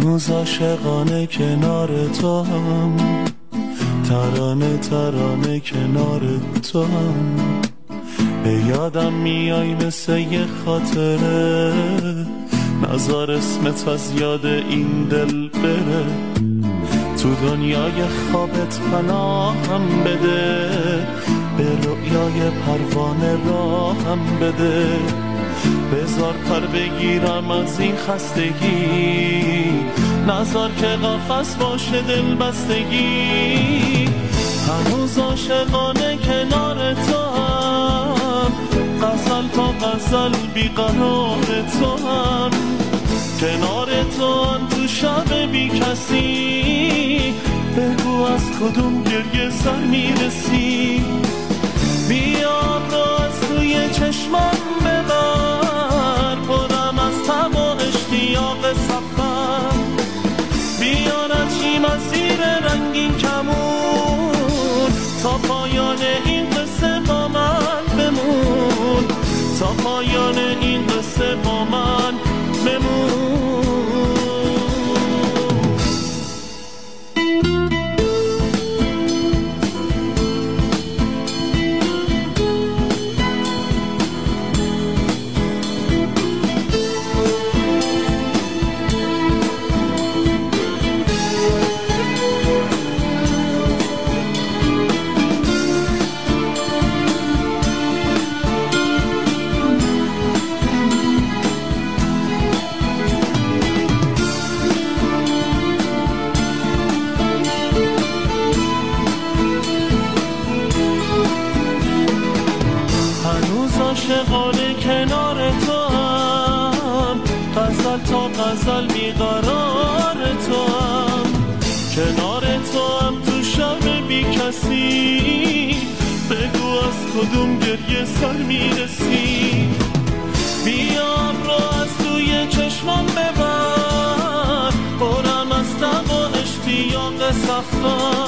هنوز عاشقانه کنار تو هم، ترانه ترانه کنار تو هم، به یادم میای مثل یه خاطره، نذار اسمت از یاد این دل بره، تو دنیای خوابت پناهم بده، به رؤیای پروانه راهم بده، بذار پر بگیرم از این خستگی، نذار که قفس باشه دل بستگی، هنوز عاشقانه کنار تو هم، غزل تا غزل بیقرار تو هم، کنار تو هم تو شب بی کسی، بگو از کدوم گریه سر میرسی، بیا تو از توی چشمم ببر، پرم از تب و اشتیاق سفر، بیا نچیم از زیر رنگین کمون، تا پایان این قصه با من بمون، تا پایان این قصه با من بمون. عاشقانه کنار تو هم، غزل تا غزل بیقرار تو هم، کنار تو هم تو شب بی کسی، بگو از کدوم گریه سر میرسی، بیا رو از توی چشمم ببر، پرم از تب و اشتیاق سفر،